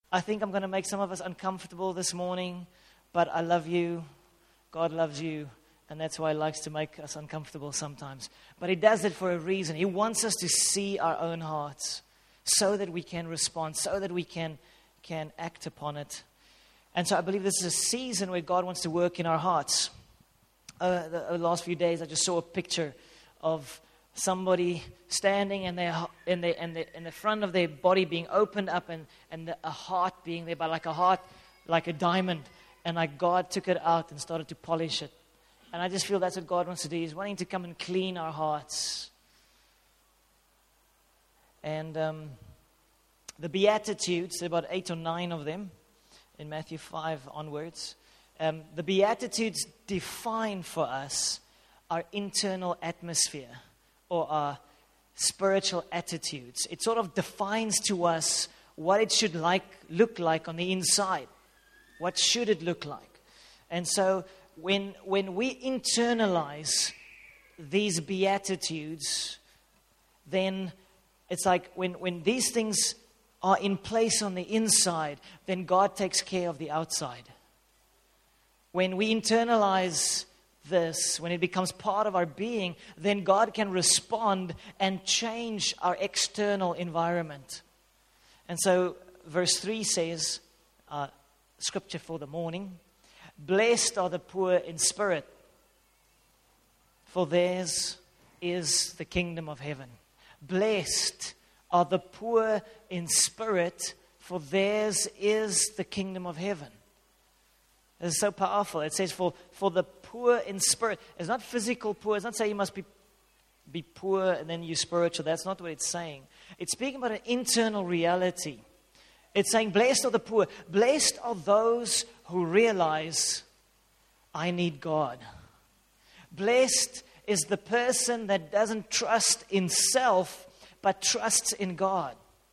I think I'm going to make some of us uncomfortable this morning, but I love you. God loves you, and that's why He likes to make us uncomfortable sometimes. But He does it for a reason. He wants us to see our own hearts so that we can respond, so that we can act upon it. And so I believe this is a season where God wants to work in our hearts. The last few days, I just saw a picture of somebody standing and the front of their body being opened up and a heart being there, but like a heart, like a diamond. And like God took it out and started to polish it. And I just feel that's what God wants to do. He's wanting to come and clean our hearts. And the Beatitudes, there are about 8 or 9 of them in Matthew 5 onwards. The Beatitudes define for us our internal atmosphere or our spiritual attitudes. It sort of defines to us what it should look like on the inside. What should it look like? And so when we internalize these Beatitudes, then it's like when these things are in place on the inside, then God takes care of the outside. When we internalize this, when it becomes part of our being, then God can respond and change our external environment. And so verse 3 says, scripture for the morning, blessed are the poor in spirit, for theirs is the kingdom of heaven. Blessed are the poor in spirit, for theirs is the kingdom of heaven. It's so powerful. It says, for the poor in spirit. It's not physical poor. It's not saying you must be poor and then you're spiritual. That's not what it's saying. It's speaking about an internal reality. It's saying, blessed are the poor. Blessed are those who realize, I need God. Blessed is the person that doesn't trust in self, but trusts in God.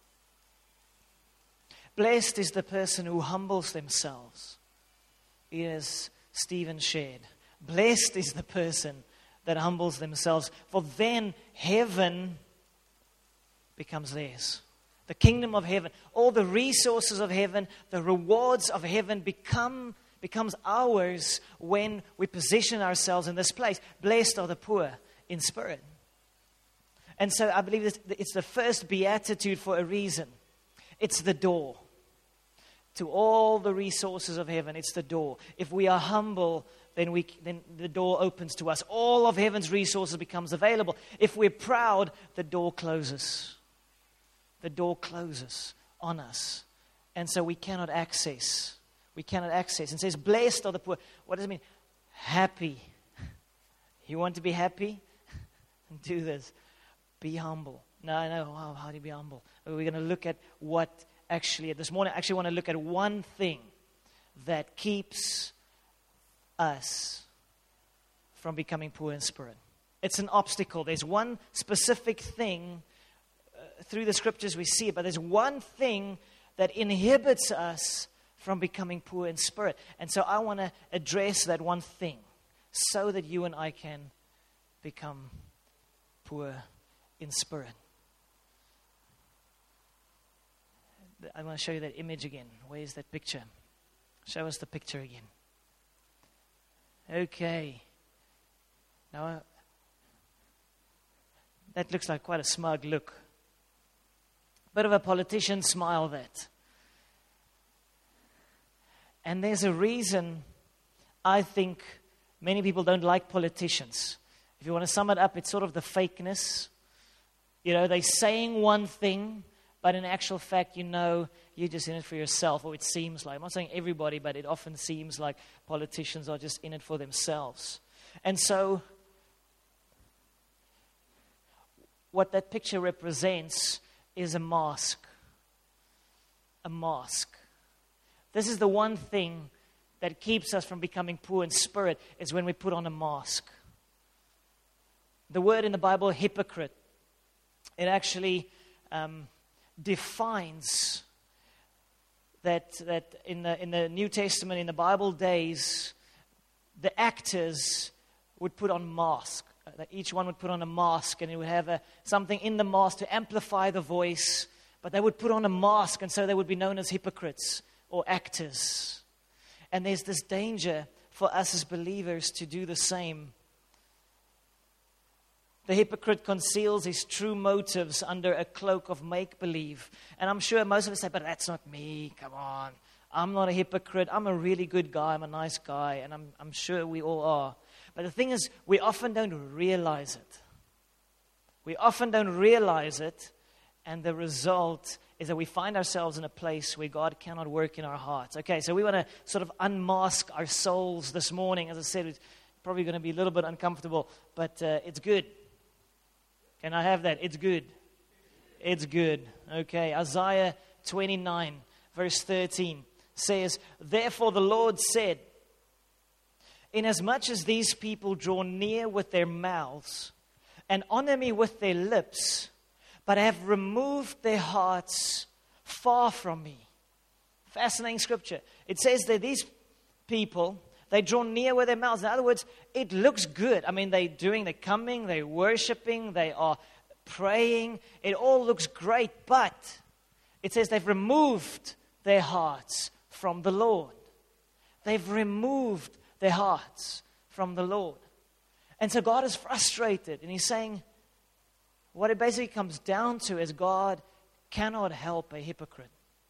Blessed is the person who humbles themselves. As Stephen shared, blessed is the person that humbles themselves, for then heaven becomes theirs. The kingdom of heaven, all the resources of heaven, the rewards of heaven becomes ours when we position ourselves in this place. Blessed are the poor in spirit. And so I believe it's the first beatitude for a reason. It's the door to all the resources of heaven. It's the door. If we are humble, then the door opens to us. All of heaven's resources becomes available. If we're proud, the door closes. The door closes on us. And so we cannot access. We cannot access. And it says, blessed are the poor. What does it mean? Happy. You want to be happy? Do this. Be humble. No, how do you be humble? We're going to look at what actually, this morning, I actually want to look at one thing that keeps us from becoming poor in spirit. It's an obstacle. There's one specific thing through the scriptures we see it, but there's one thing that inhibits us from becoming poor in spirit. And so I want to address that one thing so that you and I can become poor in spirit. I want to show you that image again. Where's that picture? Show us the picture again. Okay. Now, that looks like quite a smug look. Bit of a politician smile, that. And there's a reason I think many people don't like politicians. If you want to sum it up, it's sort of the fakeness. They're saying one thing, but in actual fact, you're just in it for yourself, or it seems like. I'm not saying everybody, but it often seems like politicians are just in it for themselves. And so, what that picture represents is a mask. A mask. This is the one thing that keeps us from becoming poor in spirit, is when we put on a mask. The word in the Bible, hypocrite, it actually defines that in the New Testament, in the Bible days, the actors would put on masks. Each one would put on a mask, and it would have something in the mask to amplify the voice, but they would put on a mask, and so they would be known as hypocrites or actors. And there's this danger for us as believers to do the same. The hypocrite conceals his true motives under a cloak of make-believe. And I'm sure most of us say, but that's not me, come on. I'm not a hypocrite, I'm a really good guy, I'm a nice guy, and I'm sure we all are. But the thing is, we often don't realize it. We often don't realize it, and the result is that we find ourselves in a place where God cannot work in our hearts. Okay, so we want to sort of unmask our souls this morning. As I said, it's probably going to be a little bit uncomfortable, but it's good. Can I have that? It's good. It's good. Okay, Isaiah 29, verse 13 says, "Therefore the Lord said, inasmuch as these people draw near with their mouths and honor me with their lips, but have removed their hearts far from me." Fascinating scripture. It says that these people, they draw near with their mouths. In other words, it looks good. I mean, they're coming, they're worshiping, they are praying. It all looks great, but it says they've removed their hearts from the Lord. They've removed their hearts from the Lord. And so God is frustrated, and He's saying, what it basically comes down to is God cannot help a hypocrite.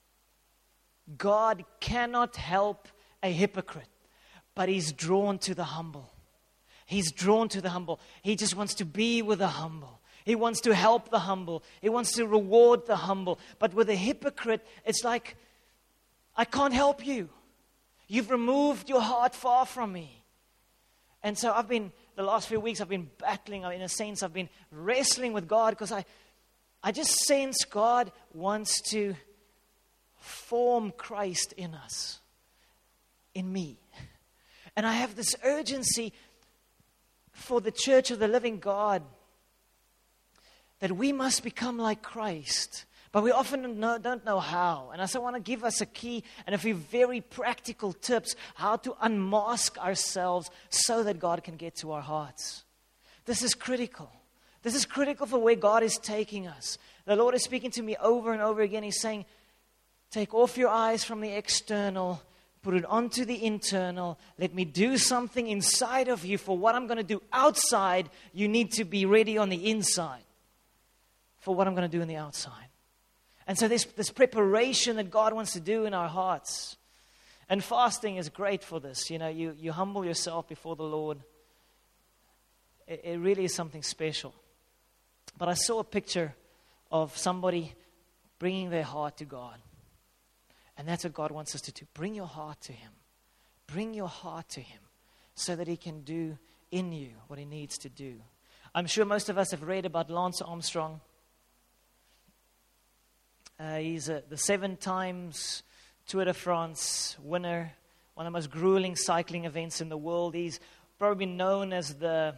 God cannot help a hypocrite, but He's drawn to the humble. He's drawn to the humble. He just wants to be with the humble. He wants to help the humble. He wants to reward the humble. But with a hypocrite, it's like, I can't help you. You've removed your heart far from me. And so the last few weeks, I've been battling, in a sense, I've been wrestling with God because I just sense God wants to form Christ in us, in me. And I have this urgency for the church of the living God that we must become like Christ. But we often don't know how. And so I want to give us a key and a few very practical tips how to unmask ourselves so that God can get to our hearts. This is critical. This is critical for where God is taking us. The Lord is speaking to me over and over again. He's saying, take off your eyes from the external, put it onto the internal. Let me do something inside of you. For what I'm going to do outside, you need to be ready on the inside for what I'm going to do on the outside. And so there's this preparation that God wants to do in our hearts. And fasting is great for this. You know, you humble yourself before the Lord. It really is something special. But I saw a picture of somebody bringing their heart to God. And that's what God wants us to do. Bring your heart to Him. Bring your heart to Him so that He can do in you what He needs to do. I'm sure most of us have read about Lance Armstrong. He's the 7 times Tour de France winner, one of the most grueling cycling events in the world. He's probably known as the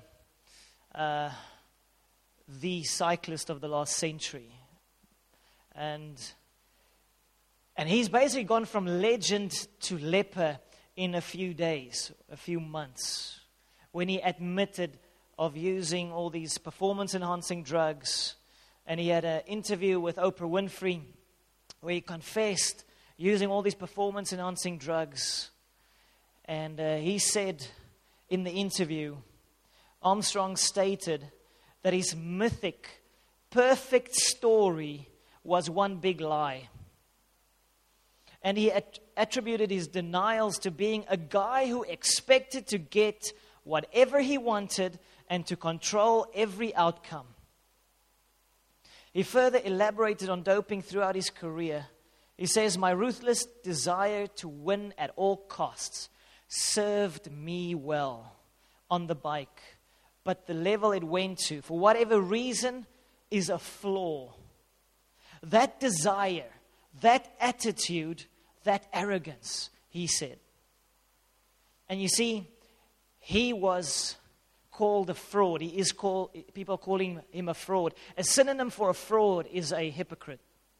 cyclist of the last century. And he's basically gone from legend to leper in a few days, a few months, when he admitted of using all these performance-enhancing drugs. And he had an interview with Oprah Winfrey where he confessed using all these performance-enhancing drugs. And he said in the interview, Armstrong stated that his mythic, perfect story was one big lie. And he attributed his denials to being a guy who expected to get whatever he wanted and to control every outcome. He further elaborated on doping throughout his career. He says, my ruthless desire to win at all costs served me well on the bike. But the level it went to, for whatever reason, is a flaw. That desire, that attitude, that arrogance, he said. And you see, he was called a fraud. People calling him a fraud. A synonym for a fraud is a hypocrite.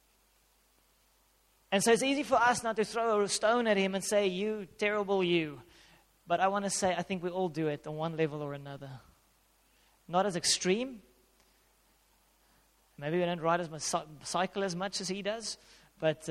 And so it's easy for us now to throw a stone at him and say, you, terrible you. But I want to say, I think we all do it on one level or another. Not as extreme, Maybe we don't ride as much, cycle as much as he does. But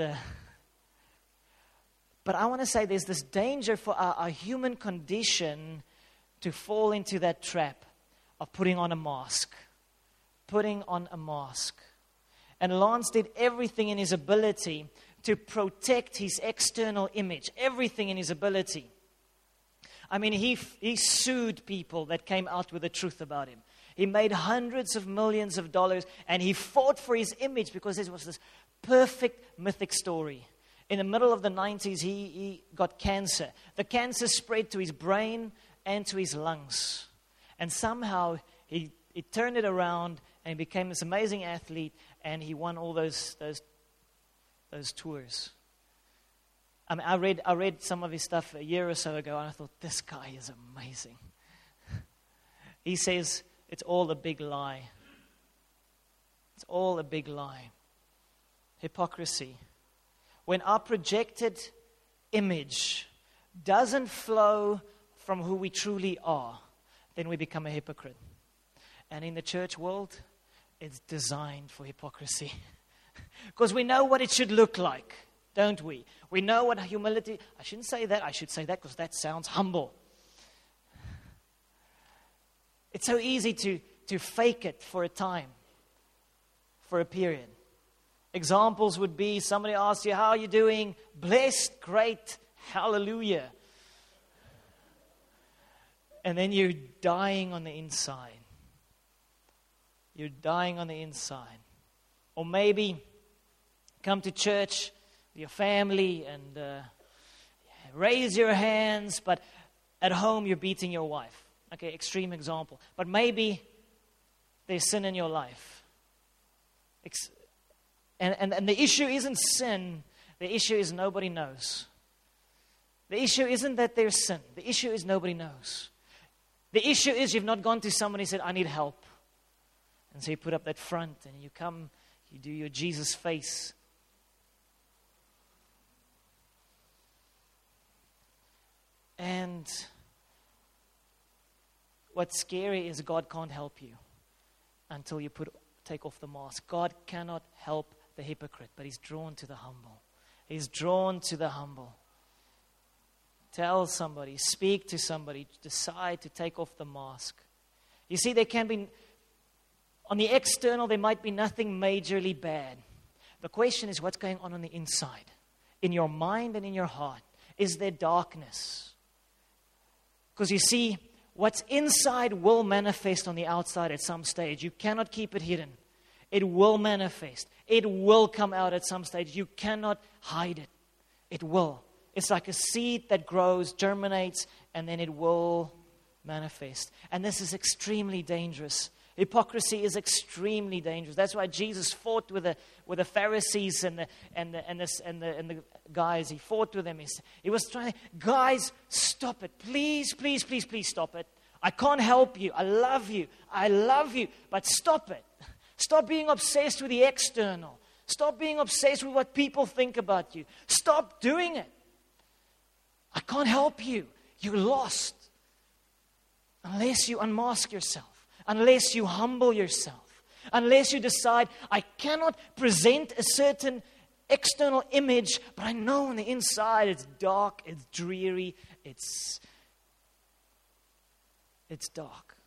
I want to say there's this danger for our human condition to fall into that trap of putting on a mask. Putting on a mask. And Lance did everything in his ability to protect his external image. Everything in his ability. I mean, he sued people that came out with the truth about him. He made hundreds of millions of dollars, and he fought for his image because there was this perfect mythic story. In the middle of the 90s, he got cancer. The cancer spread to his brain and to his lungs. And somehow he turned it around and he became this amazing athlete, and he won all those tours. I mean, I read some of his stuff a year or so ago, and I thought, this guy is amazing. He says, it's all a big lie. It's all a big lie. Hypocrisy. When our projected image doesn't flow from who we truly are, then we become a hypocrite. And in the church world, it's designed for hypocrisy. Because we know what it should look like, don't we? We know what humility... I shouldn't say that. I should say that because that sounds humble. It's so easy to fake it for a time, for a period. Examples would be somebody asks you, how are you doing? Blessed, great, hallelujah. And then you're dying on the inside. You're dying on the inside. Or maybe come to church with your family and raise your hands, but at home you're beating your wife. Okay, extreme example. But maybe there's sin in your life. And the issue isn't sin. The issue is nobody knows. The issue isn't that there's sin. The issue is nobody knows. The issue is you've not gone to somebody and said, I need help. And so you put up that front and you come, you do your Jesus face. And what's scary is God can't help you until you take off the mask. God cannot help the hypocrite, but He's drawn to the humble. He's drawn to the humble. Tell somebody, speak to somebody, decide to take off the mask. You see, there can be, on the external, there might be nothing majorly bad. The question is what's going on the inside, in your mind and in your heart. Is there darkness? Because you see, what's inside will manifest on the outside at some stage. You cannot keep it hidden. It will manifest. It will come out at some stage. You cannot hide it. It will. It's like a seed that grows, germinates, and then it will manifest. And this is extremely dangerous. Hypocrisy is extremely dangerous. That's why Jesus fought with the Pharisees and the guys. He fought with them. He was trying, guys, stop it. Please, please, please, please stop it. I can't help you. I love you. I love you. But stop it. Stop being obsessed with the external. Stop being obsessed with what people think about you. Stop doing it. I can't help you. You're lost. Unless you unmask yourself. Unless you humble yourself. Unless you decide, I cannot present a certain external image, but I know on the inside it's dark, it's dreary, it's dark.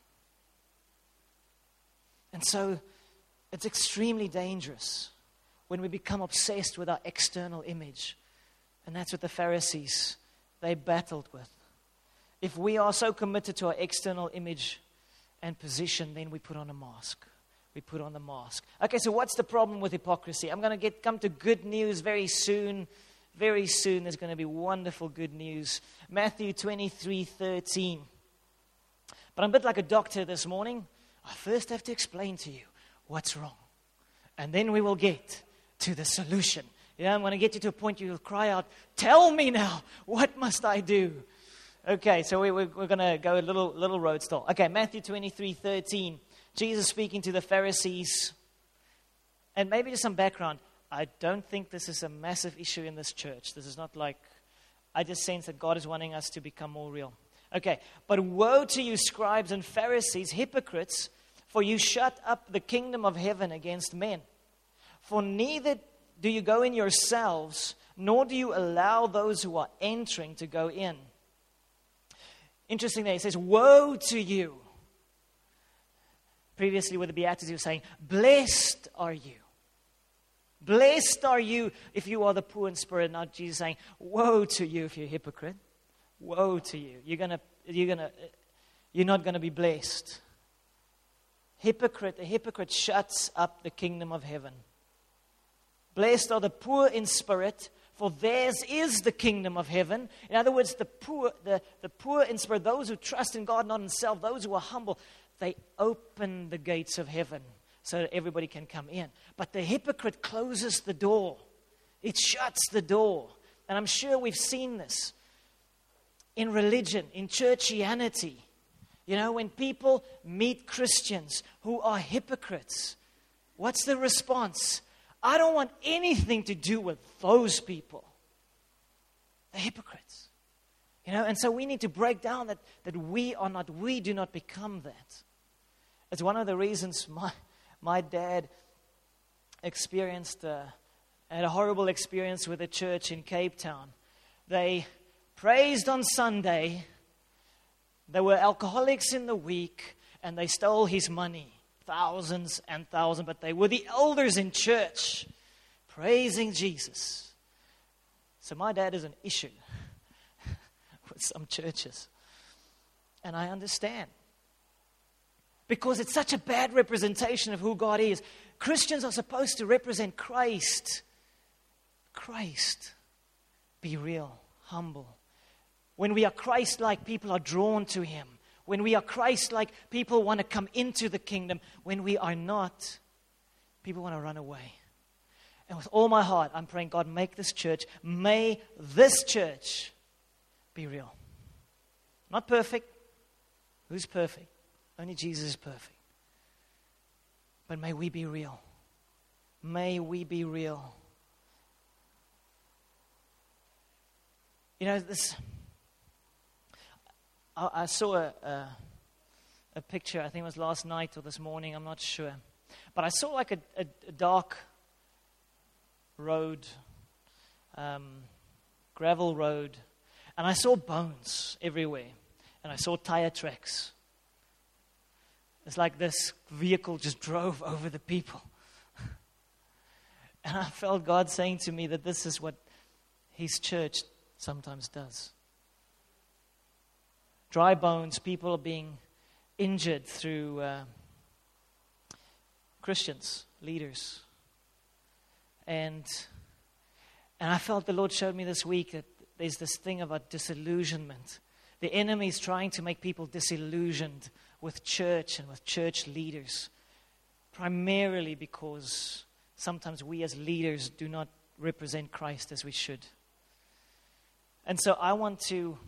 And so it's extremely dangerous when we become obsessed with our external image. And that's what the Pharisees, they battled with. If we are so committed to our external image and position, then we put on a mask. We put on the mask. Okay, so what's the problem with hypocrisy? I'm going to come to good news very soon. Very soon there's going to be wonderful good news. Matthew 23:13. But I'm a bit like a doctor this morning. I first have to explain to you what's wrong. And then we will get to the solution. Yeah, I'm going to get you to a point you'll cry out, tell me now, what must I do? Okay, so we're going to go a little road stall. Okay, Matthew 23:13. Jesus speaking to the Pharisees. And maybe just some background. I don't think this is a massive issue in this church. This is not like, I just sense that God is wanting us to become more real. Okay, but woe to you, scribes and Pharisees, hypocrites, For you shut up the kingdom of heaven against men. For neither do you go in yourselves, nor do you allow those who are entering to go in. Interesting that it says, woe to you. Previously with the Beatitudes saying, blessed are you. Blessed are you if you are the poor in spirit. Now Jesus saying, woe to you if you're a hypocrite. Woe to you. You're not going to be blessed. A hypocrite shuts up the kingdom of heaven. Blessed are the poor in spirit, for theirs is the kingdom of heaven. In other words, the poor in spirit, those who trust in God, not in self, those who are humble, they open the gates of heaven so that everybody can come in. But the hypocrite closes the door. It shuts the door. And I'm sure we've seen this in religion, in churchianity. You know, when people meet Christians who are hypocrites, what's the response? I don't want anything to do with those people. The hypocrites. You know, and so we need to break down that we do not become that. It's one of the reasons my dad had a horrible experience with a church in Cape Town. They praised on Sunday. They were alcoholics in the week, and they stole his money, thousands and thousands. But they were the elders in church, praising Jesus. So my dad is an issue with some churches. And I understand. Because it's such a bad representation of who God is. Christians are supposed to represent Christ. Christ. Be real, humble. When we are Christ-like, people are drawn to Him. When we are Christ-like, people want to come into the kingdom. When we are not, people want to run away. And with all my heart, I'm praying, God, may this church be real. Not perfect. Who's perfect? Only Jesus is perfect. But may we be real. May we be real. You know, I saw a picture, I think it was last night or this morning, I'm not sure. But I saw like a dark road, gravel road, and I saw bones everywhere. And I saw tire tracks. It's like this vehicle just drove over the people. And I felt God saying to me that this is what His church sometimes does. Dry bones, people are being injured through Christians, leaders. And I felt the Lord showed me this week that there's this thing about disillusionment. The enemy is trying to make people disillusioned with church and with church leaders, primarily because sometimes we as leaders do not represent Christ as we should. And so I want to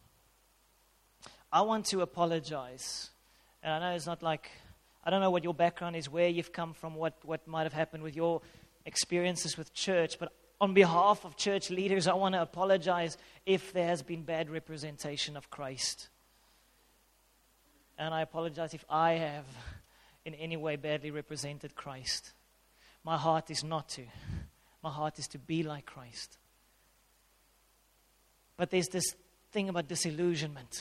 apologize. And I know it's not like, I don't know what your background is, where you've come from, what might have happened with your experiences with church, but on behalf of church leaders, I want to apologize if there has been bad representation of Christ. And I apologize if I have in any way badly represented Christ. My heart is not to. My heart is to be like Christ. But there's this thing about disillusionment.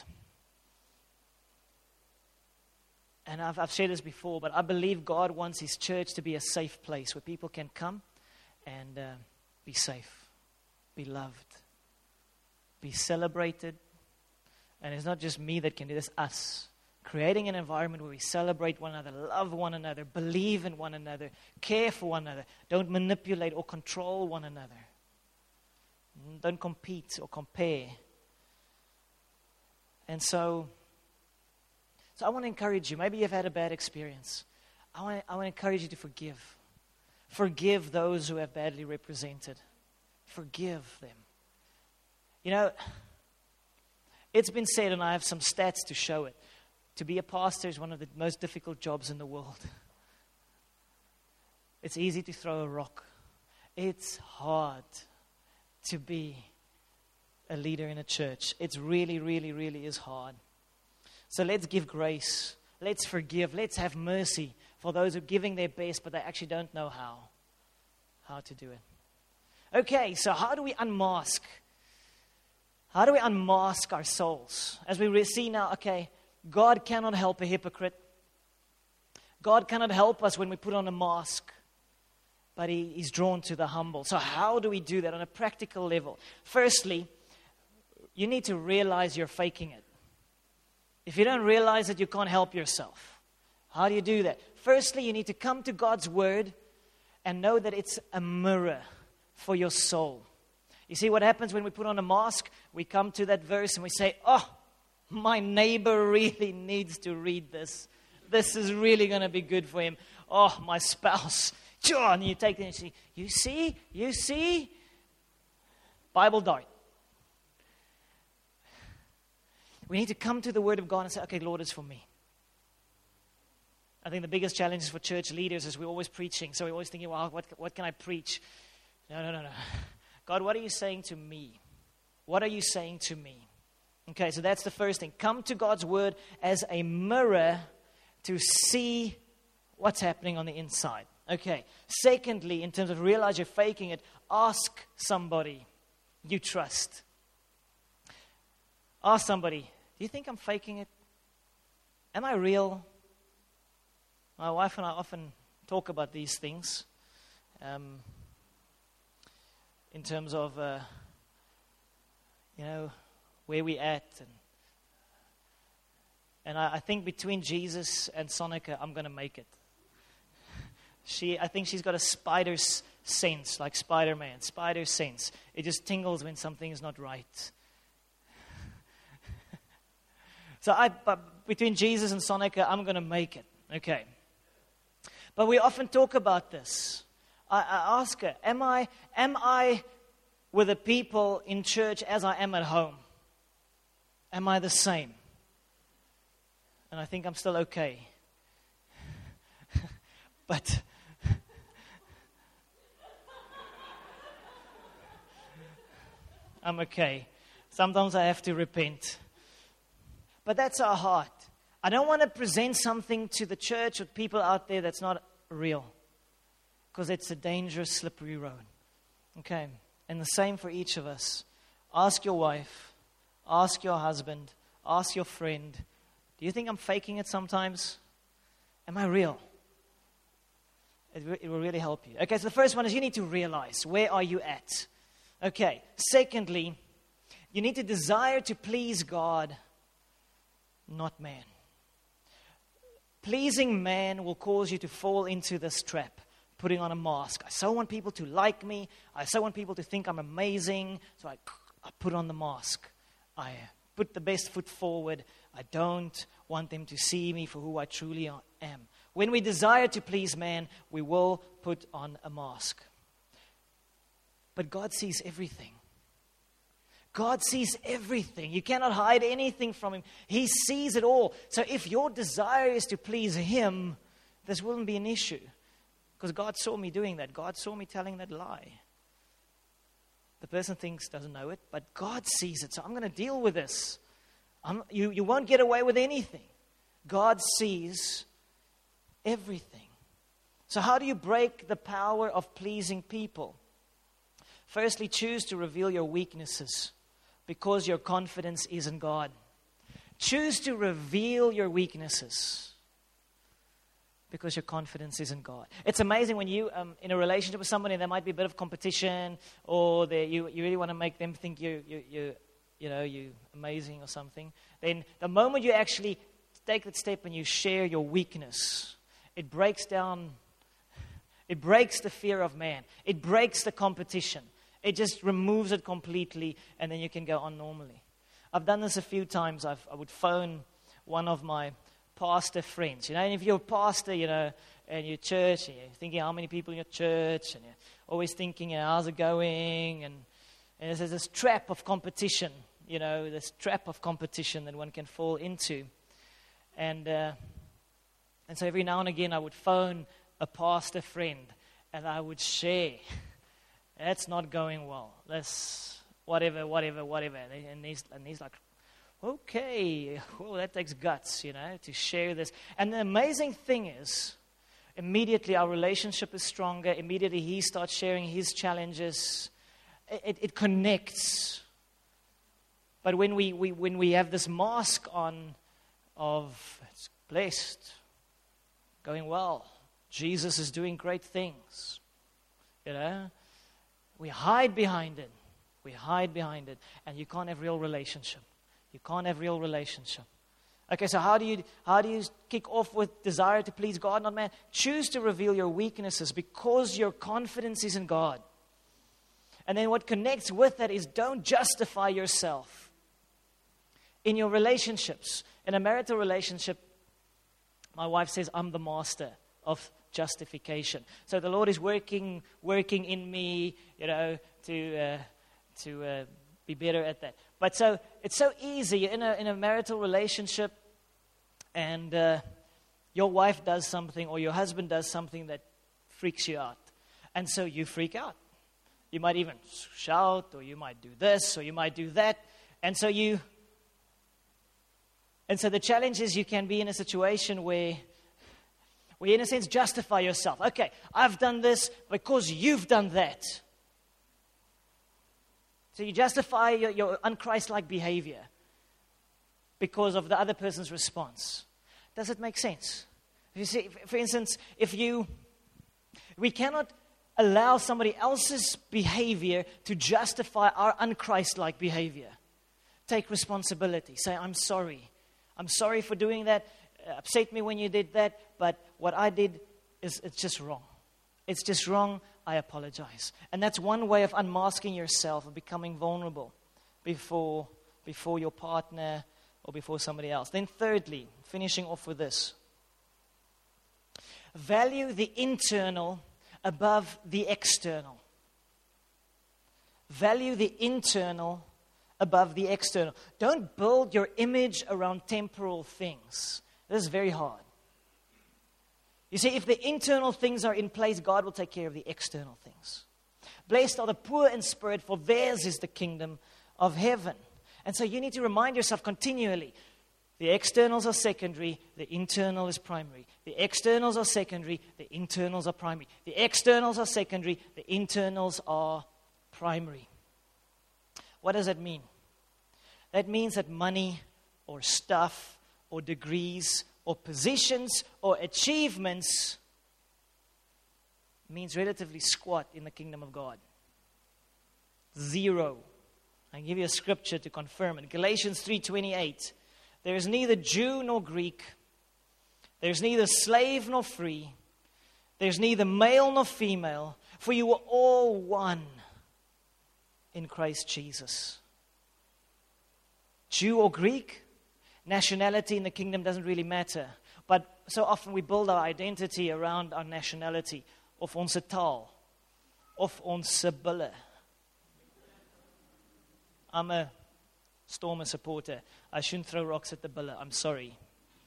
And I've shared this before, but I believe God wants His church to be a safe place where people can come and be safe, be loved, be celebrated. And it's not just me that can do this, us. Creating an environment where we celebrate one another, love one another, believe in one another, care for one another. Don't manipulate or control one another. Don't compete or compare. And so I want to encourage you. Maybe you've had a bad experience. I want to encourage you to forgive. Forgive those who have badly represented. Forgive them. You know, it's been said, and I have some stats to show it, to be a pastor is one of the most difficult jobs in the world. It's easy to throw a rock. It's hard to be a leader in a church. It's really, really, really is hard. So let's give grace. let's forgive, let's have mercy for those who are giving their best, but they actually don't know how to do it. Okay, so how do we unmask? How do we unmask our souls? As we see now, okay, God cannot help a hypocrite. God cannot help us when we put on a mask, but He's drawn to the humble. So how do we do that on a practical level? Firstly, you need to realize you're faking it. If you don't realize it, you can't help yourself. How do you do that? Firstly, you need to come to God's Word and know that it's a mirror for your soul. You see what happens when we put on a mask? We come to that verse and we say, oh, my neighbor really needs to read this. This is really going to be good for him. Oh, my spouse. And you take it and you see, you see. Bible dart. We need to come to the Word of God and say, okay, Lord, it's for me. I think the biggest challenge for church leaders is we're always preaching. So we're always thinking, well, what can I preach? No. God, what are you saying to me? What are you saying to me? Okay, so that's the first thing. Come to God's Word as a mirror to see what's happening on the inside. Okay. Secondly, in terms of realize you're faking it, ask somebody you trust. Ask somebody, do you think I'm faking it? Am I real? My wife and I often talk about these things in terms of, where we're at. And I think between Jesus and Sonica, I'm going to make it. I think she's got a spider's sense, like Spider-Man, spider sense. It just tingles when something is not right. But between Jesus and Sonica, I'm going to make it. Okay. But we often talk about this. I ask her, am I with the people in church as I am at home? Am I the same? And I think I'm still okay. But I'm okay. Sometimes I have to repent. But that's our heart. I don't want to present something to the church or people out there that's not real. Because it's a dangerous, slippery road. Okay. And the same for each of us. Ask your wife. Ask your husband. Ask your friend. Do you think I'm faking it sometimes? Am I real? It will really help you. Okay, so the first one is you need to realize, where are you at? Okay. Secondly, you need to desire to please God, not man. Pleasing man will cause you to fall into this trap, putting on a mask. I so want people to like me. I so want people to think I'm amazing. So I put on the mask. I put the best foot forward. I don't want them to see me for who I truly am. When we desire to please man, we will put on a mask. But God sees everything. God sees everything. You cannot hide anything from Him. He sees it all. So if your desire is to please Him, this wouldn't be an issue. Because God saw me doing that. God saw me telling that lie. The person doesn't know it, but God sees it. So I'm going to deal with this. You won't get away with anything. God sees everything. So how do you break the power of pleasing people? Firstly, choose to reveal your weaknesses because your confidence is in God. Choose to reveal your weaknesses because your confidence is in God. It's amazing when you in a relationship with somebody, there might be a bit of competition, or you really want to make them think you're amazing or something. Then the moment you actually take that step and you share your weakness, it breaks the fear of man. It breaks the competition. It just removes it completely, and then you can go on normally. I've done this a few times. I would phone one of my pastor friends. And if you're a pastor, and your church, and you're thinking how many people in your church, and you're always thinking, how's it going? And there's this trap of competition, this trap of competition that one can fall into. And so every now and again, I would phone a pastor friend, and I would share, that's not going well. That's whatever. And he's like Okay, well, that takes guts, to share this. And the amazing thing is, immediately our relationship is stronger. Immediately he starts sharing his challenges. It connects. But when we have this mask on of it's blessed, going well, Jesus is doing great things, we hide behind it. We hide behind it, and you can't have real relationship. You can't have real relationship. Okay, so how do you kick off with desire to please God, not man? Choose to reveal your weaknesses because your confidence is in God. And then what connects with that is don't justify yourself. In your relationships, in a marital relationship, my wife says, I'm the master of justification. So the Lord is working in me, to be better at that. But so it's so easy. You're in a marital relationship, and your wife does something or your husband does something that freaks you out, and so you freak out. You might even shout, or you might do this, or you might do that, and so the challenge is you can be in a situation where in a sense justify yourself. Okay, I've done this because you've done that. So you justify your unchristlike behavior because of the other person's response. Does it make sense? You see, for instance, we cannot allow somebody else's behavior to justify our unchristlike behavior. Take responsibility. Say, I'm sorry. I'm sorry for doing that. Upset me when you did that, but what I did it's just wrong. It's just wrong. I apologize. And that's one way of unmasking yourself, of becoming vulnerable before your partner or before somebody else. Then thirdly, finishing off with this. Value the internal above the external. Value the internal above the external. Don't build your image around temporal things. This is very hard. You see, if the internal things are in place, God will take care of the external things. Blessed are the poor in spirit, for theirs is the kingdom of heaven. And so you need to remind yourself continually, the externals are secondary, the internal is primary. The externals are secondary, the internals are primary. The externals are secondary, the internals are primary. What does that mean? That means that money or stuff or degrees or positions or achievements means relatively squat in the kingdom of God. Zero. I can give you a scripture to confirm it. Galatians 3:28. There is neither Jew nor Greek. There's neither slave nor free. There's neither male nor female. For you are all one in Christ Jesus. Jew or Greek, nationality in the kingdom doesn't really matter. But so often we build our identity around our nationality. Of onze taal. Of onze bulle. I'm a Stormer supporter. I shouldn't throw rocks at the bulle. I'm sorry.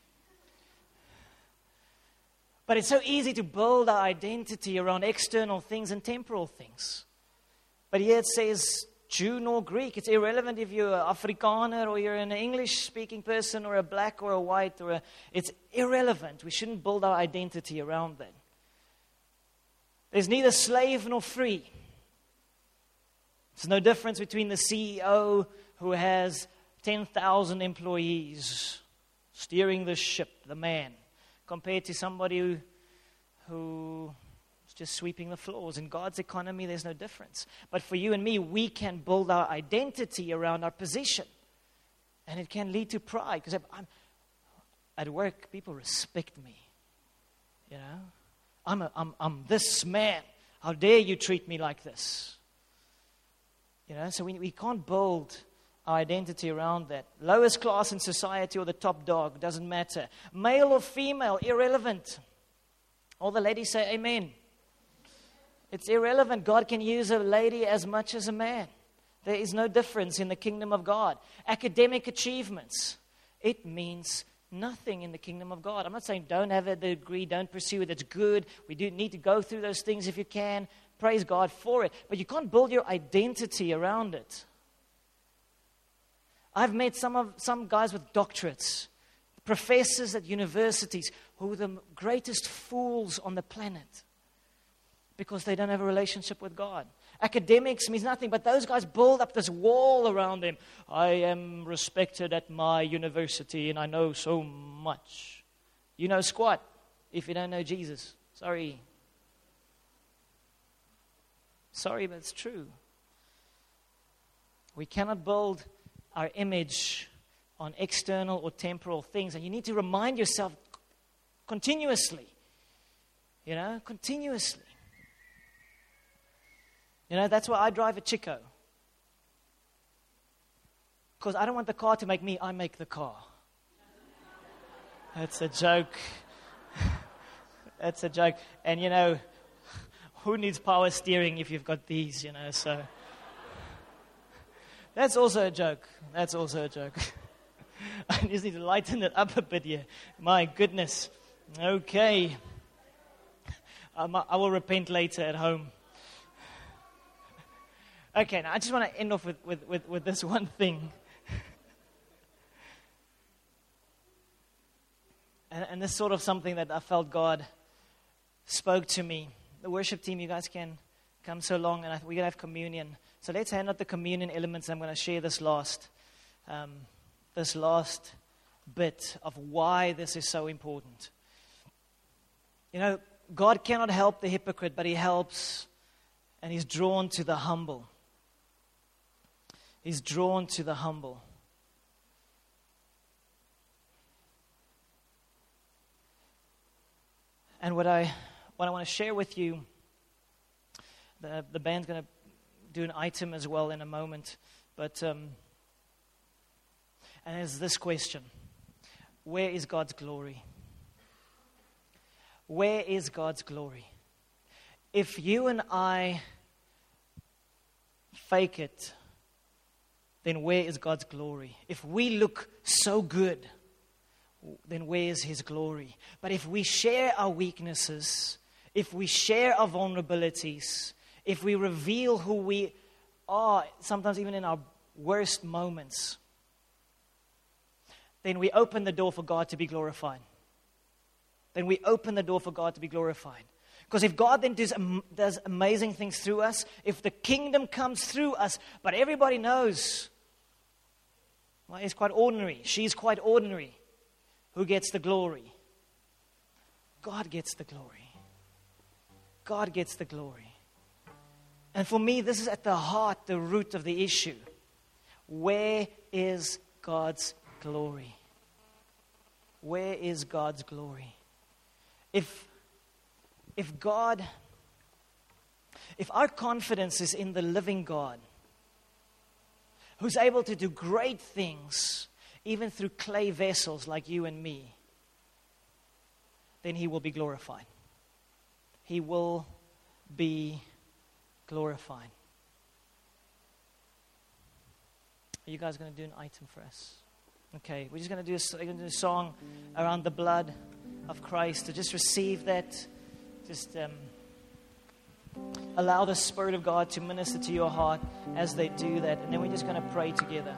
But it's so easy to build our identity around external things and temporal things. But here it says Jew nor Greek. It's irrelevant if you're an Afrikaner or you're an English-speaking person or a black or a white. It's irrelevant. We shouldn't build our identity around that. There's neither slave nor free. There's no difference between the CEO who has 10,000 employees steering the ship, the man, compared to somebody who is just sweeping the floors. In God's economy, there's no difference. But for you and me, we can build our identity around our position. And it can lead to pride. Because at work, people respect me. You know? I'm this man. How dare you treat me like this? You know, so we can't build our identity around that. Lowest class in society or the top dog, doesn't matter. Male or female, irrelevant. All the ladies say amen. It's irrelevant. God can use a lady as much as a man. There is no difference in the kingdom of God. Academic achievements, it means nothing in the kingdom of God. I'm not saying don't have a degree, don't pursue it. It's good. We do need to go through those things if you can. Praise God for it. But you can't build your identity around it. I've met some guys with doctorates, professors at universities, who are the greatest fools on the planet because they don't have a relationship with God. Academics means nothing, but those guys build up this wall around them. I am respected at my university and I know so much. You know squat if you don't know Jesus. Sorry. Sorry, but it's true. We cannot build our image on external or temporal things. And you need to remind yourself continuously. Continuously. That's why I drive a Chico. Because I don't want the car to make me, I make the car. That's a joke. That's a joke. And who needs power steering if you've got these, so. That's also a joke. That's also a joke. I just need to lighten it up a bit here. My goodness. Okay. I will repent later at home. Okay, now I just want to end off with this one thing. And this sort of something that I felt God spoke to me. The worship team, you guys can come so long, and we're going to have communion. So let's hand out the communion elements. I'm going to share this last bit of why this is so important. God cannot help the hypocrite, but He helps, and He's drawn to the humble. He's drawn to the humble. And what I want to share with you, the band's going to do an item as well in a moment, but and it's this question: where is God's glory? Where is God's glory? If you and I fake it, then where is God's glory? If we look so good, then where is His glory? But if we share our weaknesses, if we share our vulnerabilities, if we reveal who we are, sometimes even in our worst moments, then we open the door for God to be glorified. Then we open the door for God to be glorified. Because if God then does amazing things through us, if the kingdom comes through us, but everybody knows, well, he's quite ordinary, she's quite ordinary, who gets the glory? God gets the glory. God gets the glory. And for me, this is at the heart, the root of the issue. Where is God's glory? Where is God's glory? If our confidence is in the living God, who's able to do great things, even through clay vessels like you and me, then He will be glorified. He will be glorified. Are you guys going to do an item for us? Okay, we're just going to do a song around the blood of Christ to just receive that. Just allow the Spirit of God to minister to your heart as they do that. And then we're just going to pray together.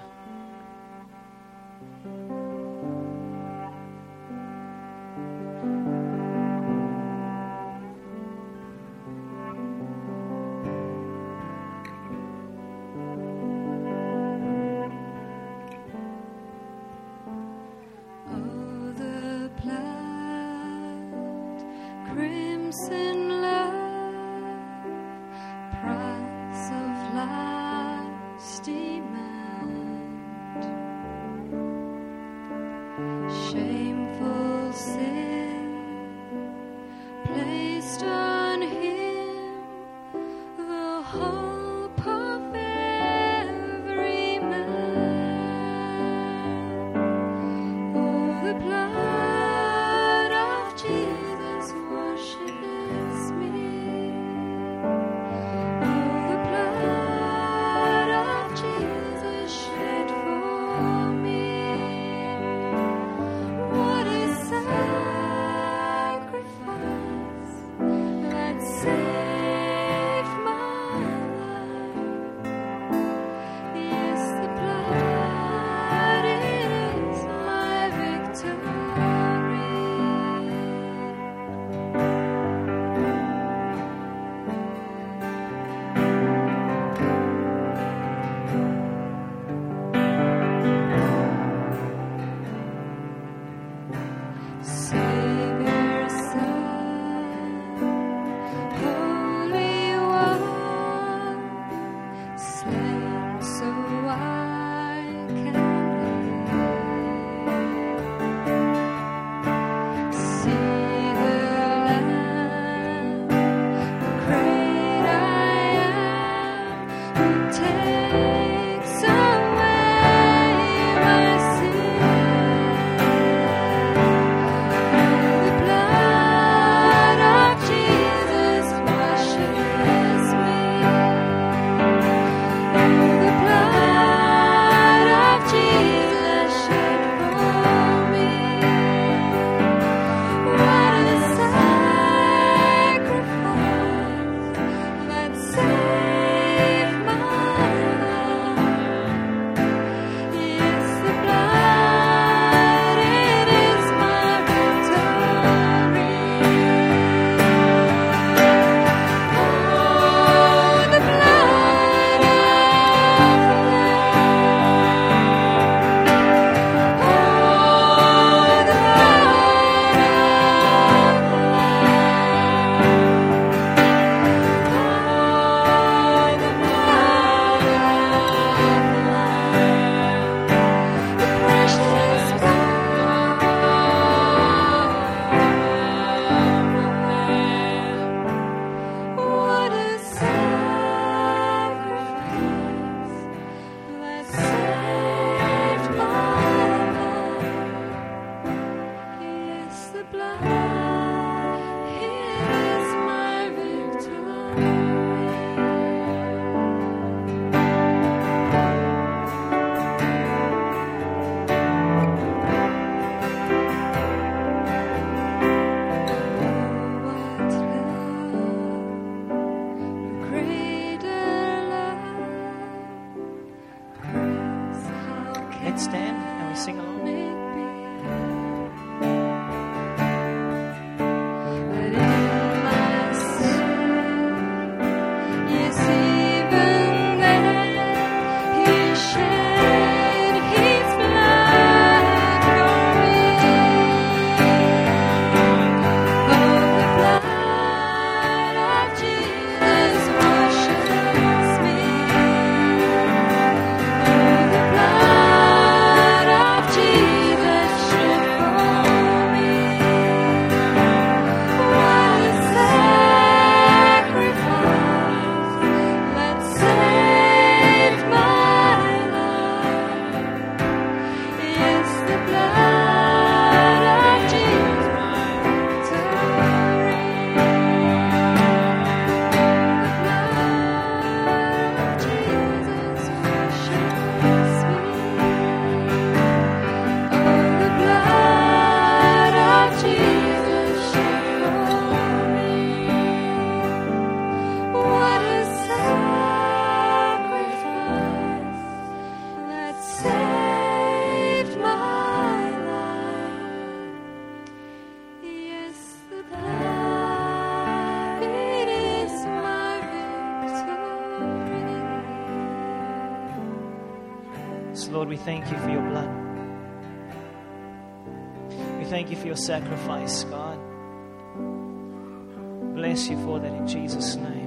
The blood of Jesus washes Let's stand and we sing along. Lord, we thank you for your blood. We thank you for your sacrifice, God. Bless you for that in Jesus' name.